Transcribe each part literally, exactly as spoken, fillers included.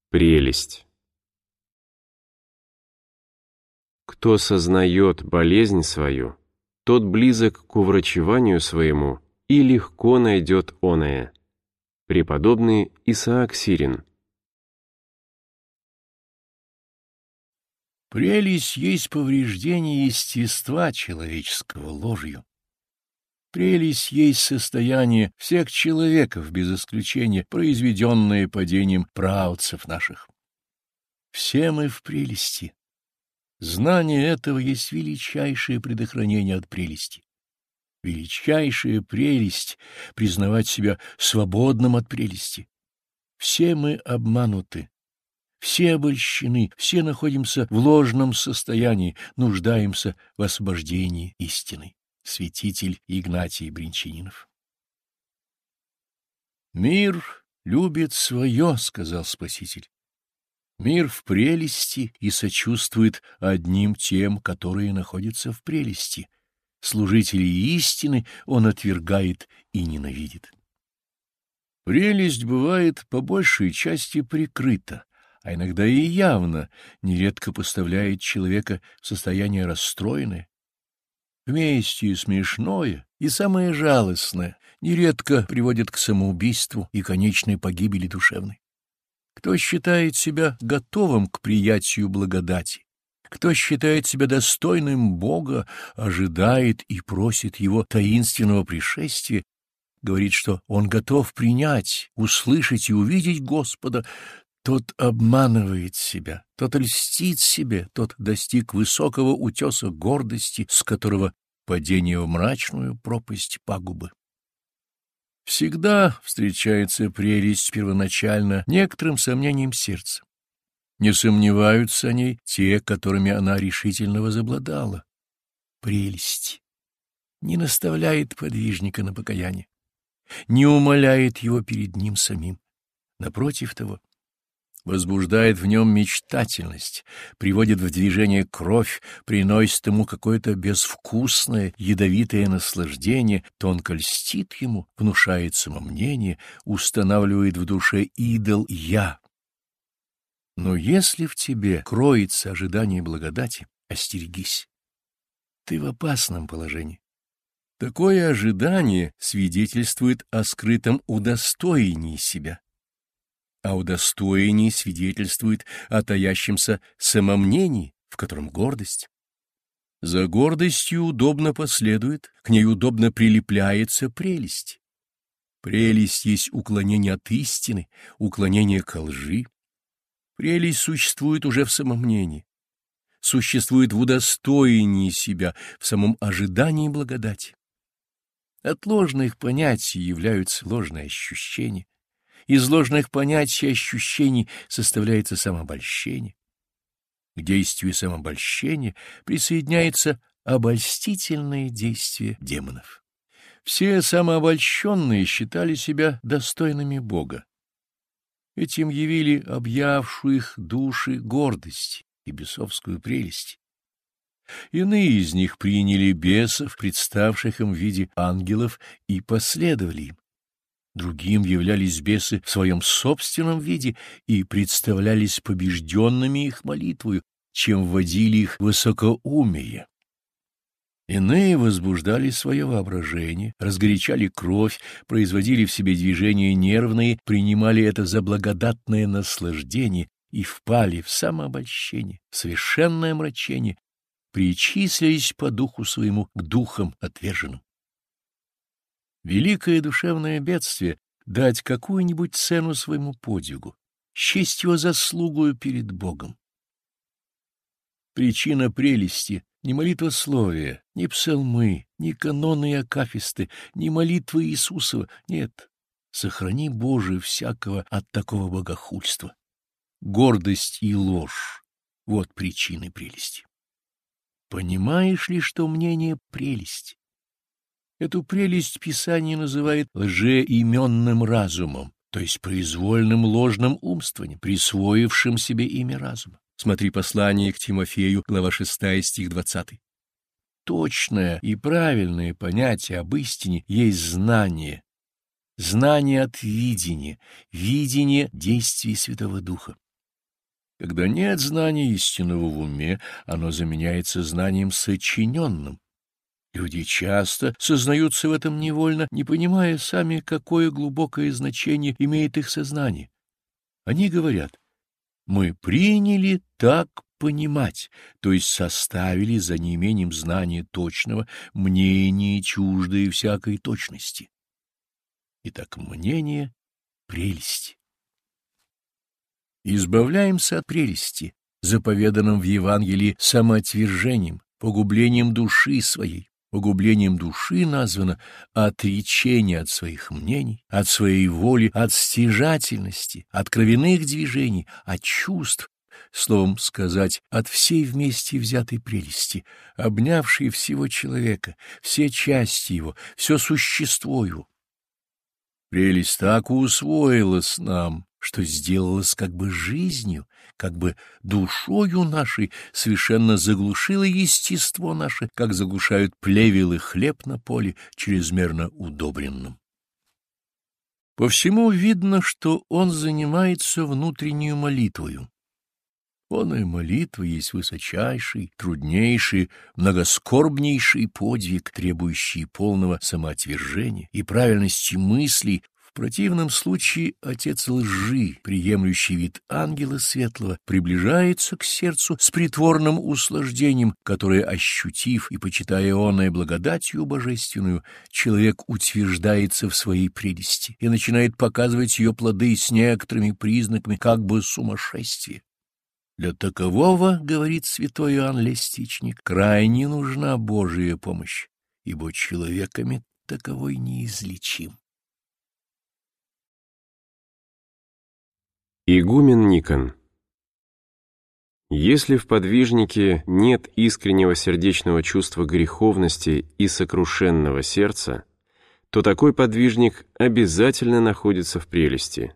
Прелесть. Кто сознает болезнь свою, тот близок к уврачеванию своему и легко найдет оное. Преподобный Исаак Сирин. Прелесть есть повреждение естества человеческого ложью. Прелесть есть состояние всех человеков, без исключения, произведенное падением праотцев наших. Все мы в прелести. Знание этого есть величайшее предохранение от прелести. Величайшая прелесть — признавать себя свободным от прелести. Все мы обмануты, все обольщены, все находимся в ложном состоянии, нуждаемся в освобождении истины. Святитель Игнатий Бринчанинов. «Мир любит свое, — сказал Спаситель. Мир в прелести и сочувствует одним тем, которые находятся в прелести. Служителей истины он отвергает и ненавидит. Прелесть бывает по большей части прикрыта, а иногда и явно, нередко поставляет человека в состояние расстроенное. Вместе и смешное, и самое жалостное нередко приводит к самоубийству и конечной погибели душевной. Кто считает себя готовым к приятию благодати, кто считает себя достойным Бога, ожидает и просит Его таинственного пришествия, говорит, что он готов принять, услышать и увидеть Господа, тот обманывает себя, тот льстит себе, тот достиг высокого утеса гордости, с которого падение в мрачную пропасть пагубы. Всегда встречается прелесть первоначально некоторым сомнением сердца. Не сомневаются о ней те, которыми она решительно возобладала. Прелесть не наставляет подвижника на покаяние, не умаляет его перед ним самим. Напротив того, возбуждает в нем мечтательность, приводит в движение кровь, приносит ему какое-то безвкусное, ядовитое наслаждение, тонко льстит ему, внушает самомнение, устанавливает в душе идол «я». Но если в тебе кроется ожидание благодати, остерегись. Ты в опасном положении. Такое ожидание свидетельствует о скрытом удостоении себя. А удостоение свидетельствует о таящемся самомнении, в котором гордость. За гордостью удобно последует, к ней удобно прилепляется прелесть. Прелесть есть уклонение от истины, уклонение ко лжи. Прелесть существует уже в самомнении, существует в удостоении себя, в самом ожидании благодати. От ложных понятий являются ложные ощущения. Из ложных понятий и ощущений составляется самообольщение. К действию самообольщения присоединяется обольстительное действие демонов. Все самообольщенные считали себя достойными Бога. Этим явили объявшую их души гордость и бесовскую прелесть. Иные из них приняли бесов, представших им в виде ангелов, и последовали им. Другим являлись бесы в своем собственном виде и представлялись побежденными их молитвою, чем вводили их в высокоумие. Иные возбуждали свое воображение, разгорячали кровь, производили в себе движения нервные, принимали это за благодатное наслаждение и впали в самообольщение, в совершенное омрачение, причислились по духу своему к духам отверженным. Великое душевное бедствие — дать какую-нибудь цену своему подвигу, счесть его заслугою перед Богом. Причина прелести — не молитвословие, не псалмы, не каноны и акафисты, не молитвы Иисусова, нет. Сохрани, Боже, всякого от такого богохульства. Гордость и ложь — вот причины прелести. Понимаешь ли, что мнение — прелесть? Эту прелесть Писание называет лжеименным разумом, то есть произвольным ложным умствованием, присвоившим себе имя разума. Смотри послание к Тимофею, глава шестая, стих двадцатый. Точное и правильное понятие об истине есть знание. Знание от видения, видение действий Святого Духа. Когда нет знания истинного в уме, оно заменяется знанием сочиненным. Люди часто сознаются в этом невольно, не понимая сами, какое глубокое значение имеет их сознание. Они говорят: «Мы приняли так понимать», то есть составили за неимением знания точного мнение, чуждое всякой точности. Итак, мнение — прелесть. Избавляемся от прелести, заповеданным в Евангелии самоотвержением, погублением души своей. Погублением души названо отречение от своих мнений, от своей воли, от стяжательности, от кровяных движений, от чувств, словом сказать, от всей вместе взятой прелести, обнявшей всего человека, все части его, все существо его. Прелесть так усвоилась нам, что сделалась как бы жизнью, как бы душою нашей, совершенно заглушила естество наше, как заглушают плевел и хлеб на поле, чрезмерно удобренном. По всему видно, что он занимается внутреннюю молитвою. Оная молитва есть высочайший, труднейший, многоскорбнейший подвиг, требующий полного самоотвержения и правильности мыслей. В противном случае отец лжи, приемлющий вид ангела светлого, приближается к сердцу с притворным услаждением, которое, ощутив и почитая оное благодатью божественную, человек утверждается в своей прелести и начинает показывать ее плоды с некоторыми признаками как бы сумасшествия. Для такового, говорит святой Иоанн Лестичник, крайне нужна Божия помощь, ибо человеками таковой неизлечим. Игумен Никон. Если в подвижнике нет искреннего сердечного чувства греховности и сокрушенного сердца, то такой подвижник обязательно находится в прелести.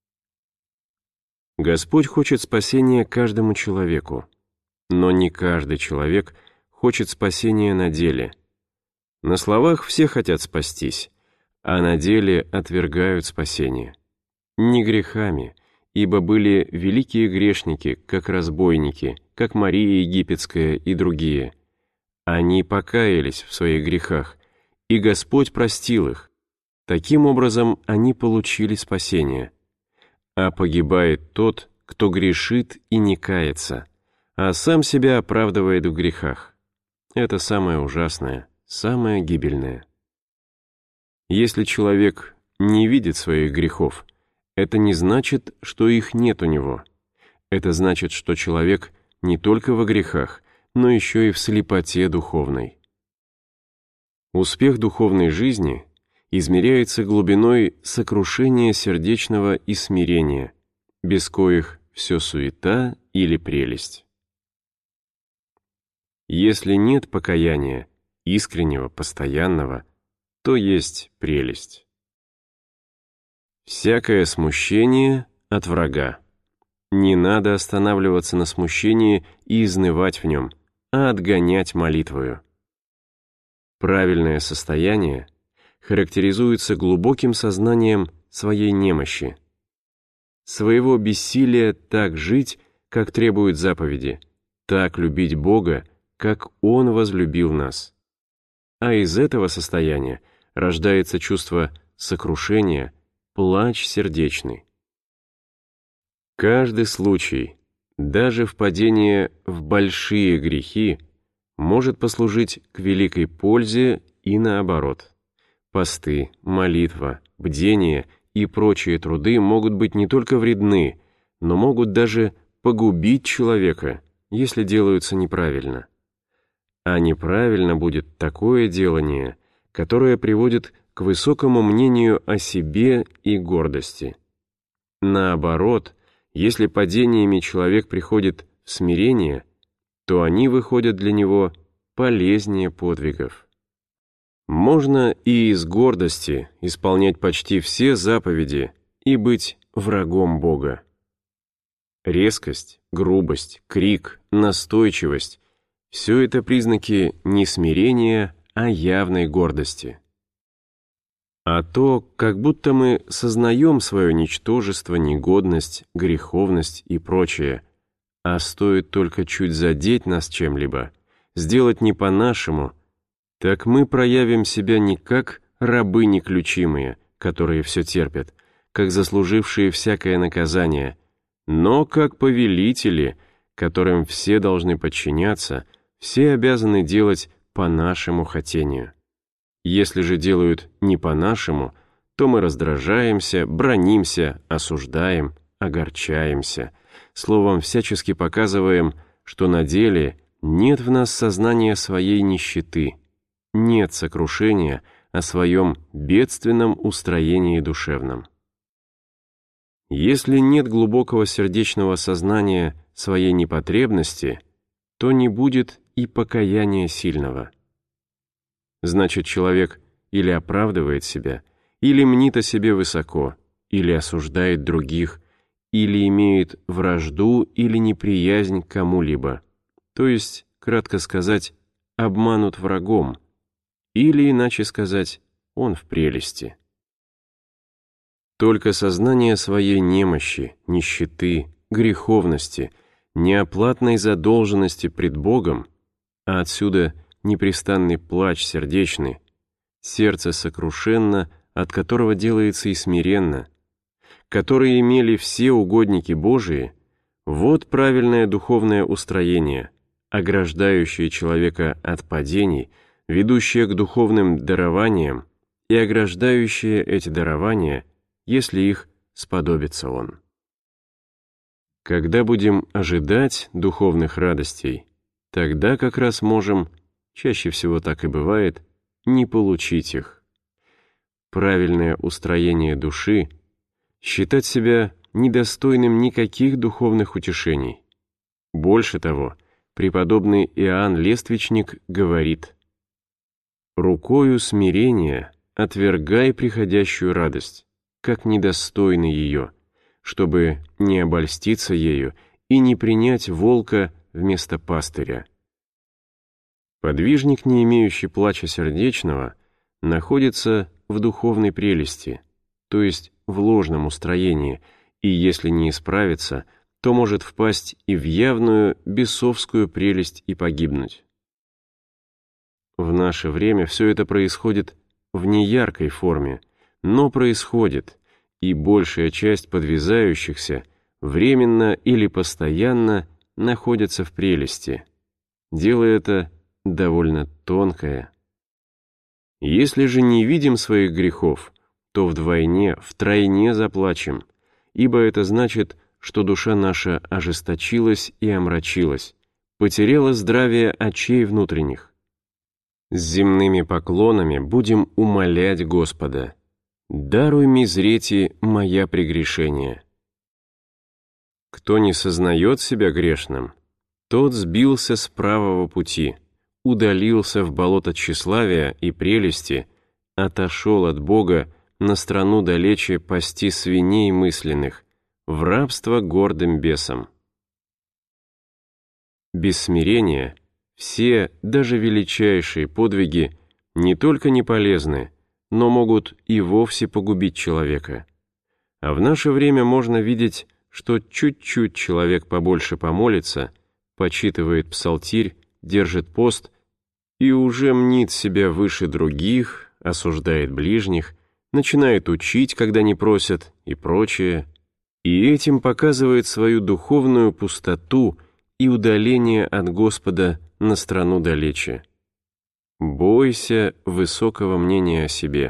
Господь хочет спасения каждому человеку, но не каждый человек хочет спасения на деле. На словах все хотят спастись, а на деле отвергают спасение. Не грехами, ибо были великие грешники, как разбойники, как Мария Египетская и другие. Они покаялись в своих грехах, и Господь простил их. Таким образом, они получили спасение. А погибает тот, кто грешит и не кается, а сам себя оправдывает в грехах. Это самое ужасное, самое гибельное. Если человек не видит своих грехов, это не значит, что их нет у него. Это значит, что человек не только во грехах, но еще и в слепоте духовной. Успех духовной жизни измеряется глубиной сокрушения сердечного и смирения, без коих все суета или прелесть. Если нет покаяния, искреннего, постоянного, то есть прелесть. Всякое смущение от врага. Не надо останавливаться на смущении и изнывать в нем, а отгонять молитвою. Правильное состояние характеризуется глубоким сознанием своей немощи, своего бессилия так жить, как требуют заповеди, так любить Бога, как Он возлюбил нас. А из этого состояния рождается чувство сокрушения, плач сердечный. Каждый случай, даже впадение в большие грехи, может послужить к великой пользе и наоборот. Посты, молитва, бдение и прочие труды могут быть не только вредны, но могут даже погубить человека, если делаются неправильно. А неправильно будет такое делание, которое приводит к высокому мнению о себе и гордости. Наоборот, если падениями человек приходит в смирение, то они выходят для него полезнее подвигов. Можно и из гордости исполнять почти все заповеди и быть врагом Бога. Резкость, грубость, крик, настойчивость — все это признаки не смирения, а явной гордости. А то, как будто мы сознаем свое ничтожество, негодность, греховность и прочее, а стоит только чуть задеть нас чем-либо, сделать не по-нашему, так мы проявим себя не как рабы неключимые, которые все терпят, как заслужившие всякое наказание, но как повелители, которым все должны подчиняться, все обязаны делать по нашему хотению. Если же делают не по-нашему, то мы раздражаемся, бранимся, осуждаем, огорчаемся, словом, всячески показываем, что на деле нет в нас сознания своей нищеты, нет сокрушения о своем бедственном устроении душевном. Если нет глубокого сердечного сознания своей непотребности, то не будет и покаяния сильного. Значит, человек или оправдывает себя, или мнит о себе высоко, или осуждает других, или имеет вражду или неприязнь к кому-либо, то есть, кратко сказать, обманут врагом, или, иначе сказать, он в прелести. Только сознание своей немощи, нищеты, греховности, неоплатной задолженности пред Богом, а отсюда непрестанный плач сердечный, сердце сокрушенно, от которого делается и смиренно, которые имели все угодники Божии, вот правильное духовное устроение, ограждающее человека от падений, ведущее к духовным дарованиям и ограждающее эти дарования, если их сподобится он. Когда будем ожидать духовных радостей, тогда как раз можем, чаще всего так и бывает, не получить их. Правильное устроение души — считать себя недостойным никаких духовных утешений. Больше того, преподобный Иоанн Лествичник говорит: «Рукою смирения отвергай приходящую радость, как недостойный ее, чтобы не обольститься ею и не принять волка вместо пастыря». Подвижник, не имеющий плача сердечного, находится в духовной прелести, то есть в ложном устроении, и если не исправится, то может впасть и в явную бесовскую прелесть и погибнуть. В наше время все это происходит в неяркой форме, но происходит, и большая часть подвязающихся временно или постоянно находятся в прелести. Дело это довольно тонкое. Если же не видим своих грехов, то вдвойне, втройне заплачем, ибо это значит, что душа наша ожесточилась и омрачилась, потеряла здравие очей внутренних. С земными поклонами будем умолять Господа: «Даруй ми зрети моя прегрешения». Кто не сознает себя грешным, тот сбился с правого пути, удалился в болото тщеславия и прелести, отошел от Бога на страну далече пасти свиней мысленных, в рабство гордым бесам. Без смирения все, даже величайшие подвиги не только не полезны, но могут и вовсе погубить человека. А в наше время можно видеть, что чуть-чуть человек побольше помолится, почитывает псалтирь, держит пост и уже мнит себя выше других, осуждает ближних, начинает учить, когда не просят, и прочее, и этим показывает свою духовную пустоту и удаление от Господа на страну далече. Бойся высокого мнения о себе.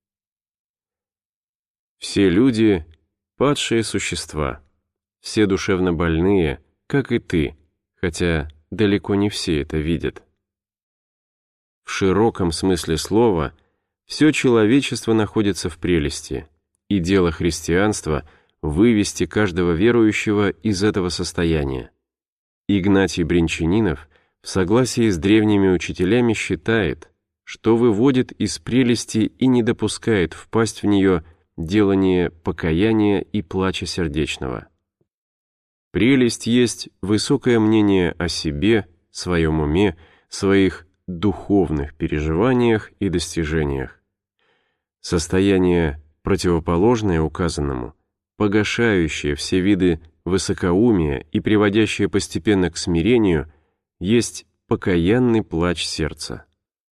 Все люди — падшие существа, все душевно больные, как и ты, хотя далеко не все это видят. В широком смысле слова все человечество находится в прелести, и дело христианства — вывести каждого верующего из этого состояния. Игнатий Бринчанинов в согласии с древними учителями считает, что выводит из прелести и не допускает впасть в нее делание покаяния и плача сердечного. Прелесть есть высокое мнение о себе, своем уме, своих духовных переживаниях и достижениях. Состояние, противоположное указанному, погашающее все виды высокоумие и приводящее постепенно к смирению, есть покаянный плач сердца.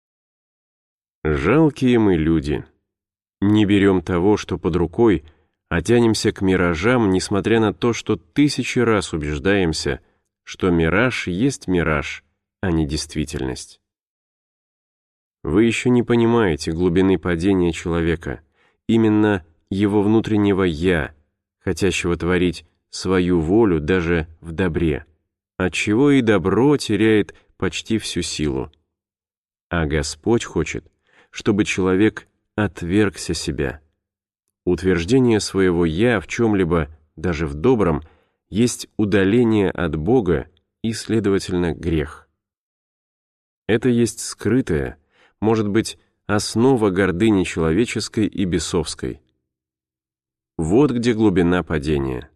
Жалкие мы люди. Не берем того, что под рукой, а тянемся к миражам, несмотря на то, что тысячи раз убеждаемся, что мираж есть мираж, а не действительность. Вы еще не понимаете глубины падения человека, именно его внутреннего «я», хотящего творить свою волю даже в добре, отчего и добро теряет почти всю силу. А Господь хочет, чтобы человек отвергся себя. Утверждение своего «я» в чем-либо, даже в добром, есть удаление от Бога и, следовательно, грех. Это есть скрытое, может быть, основа гордыни человеческой и бесовской. Вот где глубина падения.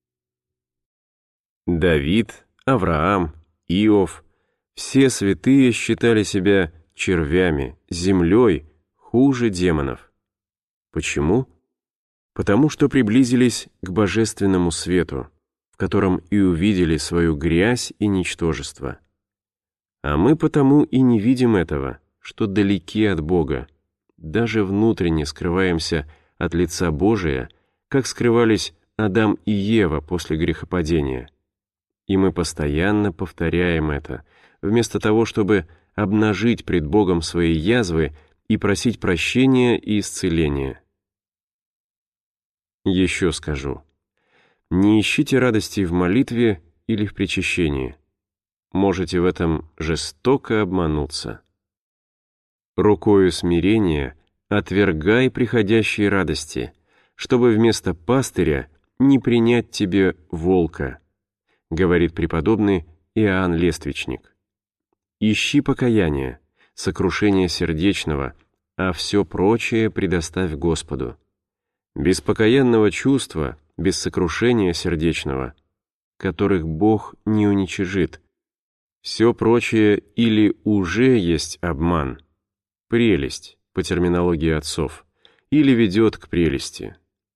Давид, Авраам, Иов, все святые считали себя червями, землей, хуже демонов. Почему? Потому что приблизились к божественному свету, в котором и увидели свою грязь и ничтожество. А мы потому и не видим этого, что далеки от Бога, даже внутренне скрываемся от лица Божия, как скрывались Адам и Ева после грехопадения. И мы постоянно повторяем это, вместо того, чтобы обнажить пред Богом свои язвы и просить прощения и исцеления. Еще скажу. Не ищите радости в молитве или в причащении. Можете в этом жестоко обмануться. Рукою смирения отвергай приходящие радости, чтобы вместо пастыря не принять тебе волка, говорит преподобный Иоанн Лествичник. Ищи покаяние, сокрушение сердечного, а все прочее предоставь Господу. Без покаянного чувства, без сокрушения сердечного, которых Бог не уничижит, все прочее или уже есть обман, прелесть, по терминологии отцов, или ведет к прелести.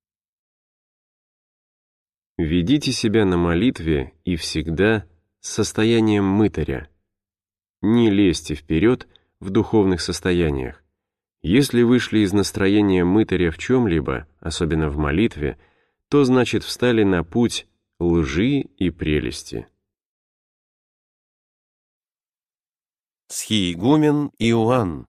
Ведите себя на молитве и всегда с состоянием мытаря. Не лезьте вперед в духовных состояниях. Если вышли из настроения мытаря в чем-либо, особенно в молитве, то значит встали на путь лжи и прелести. Схиегумен Иоанн.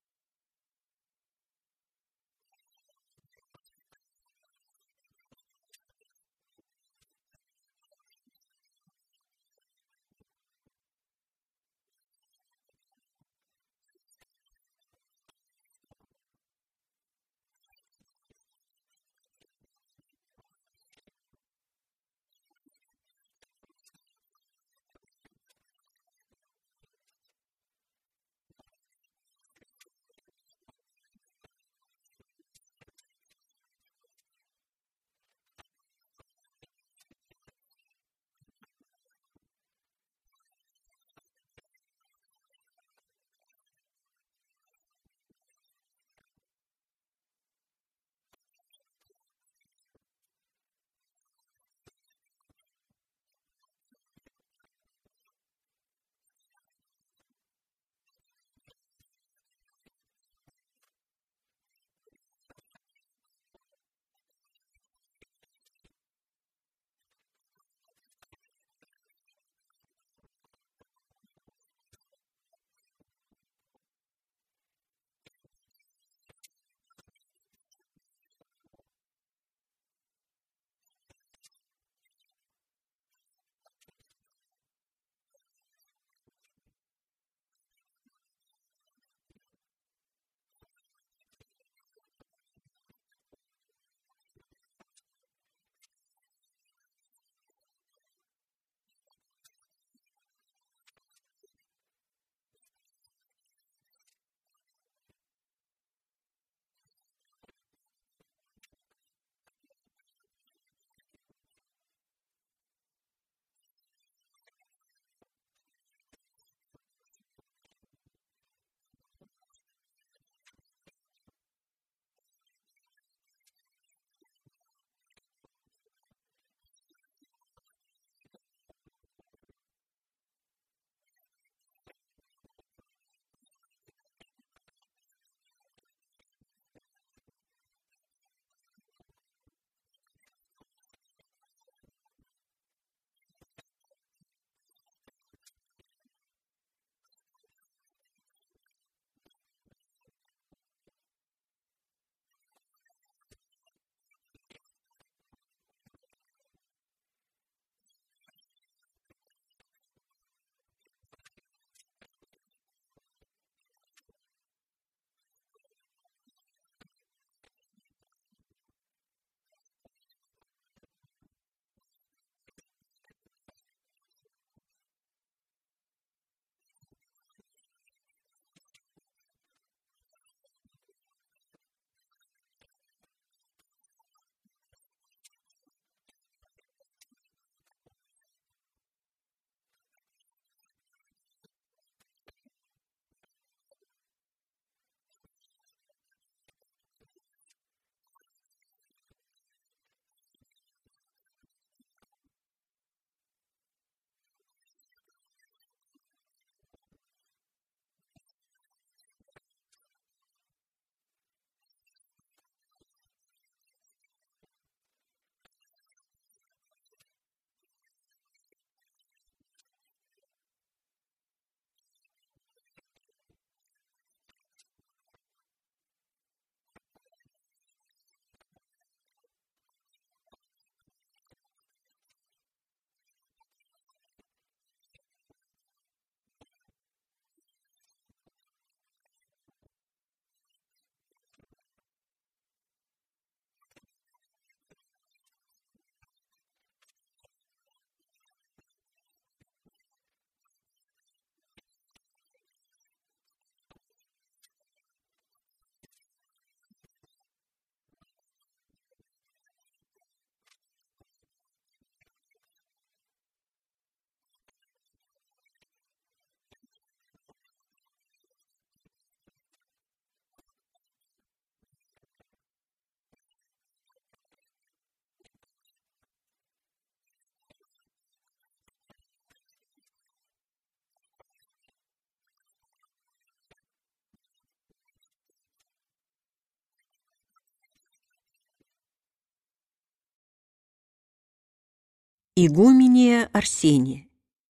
Игумения Арсения.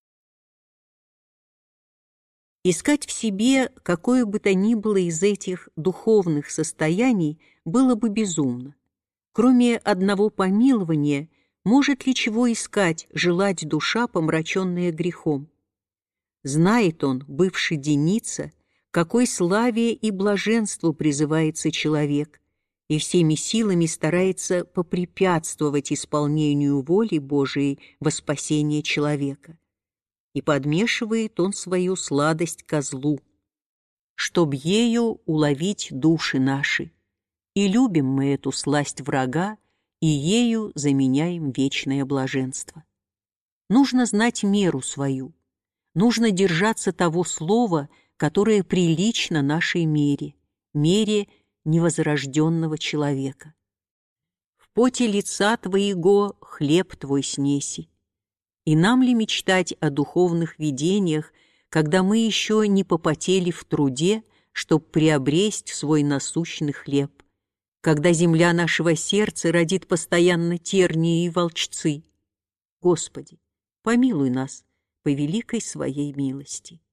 Искать в себе какое бы то ни было из этих духовных состояний было бы безумно. Кроме одного помилования, может ли чего искать, желать душа, помраченная грехом? Знает он, бывший Деница, какой славе и блаженству призывается человек, и всеми силами старается попрепятствовать исполнению воли Божией во спасение человека. И подмешивает он свою сладость козлу, чтоб ею уловить души наши. И любим мы эту сласть врага, и ею заменяем вечное блаженство. Нужно знать меру свою, нужно держаться того слова, которое прилично нашей мере, мере невозрожденного человека. В поте лица твоего хлеб твой снеси. И нам ли мечтать о духовных видениях, когда мы еще не попотели в труде, чтоб приобресть свой насущный хлеб, когда земля нашего сердца родит постоянно тернии и волчцы? Господи, помилуй нас по великой своей милости.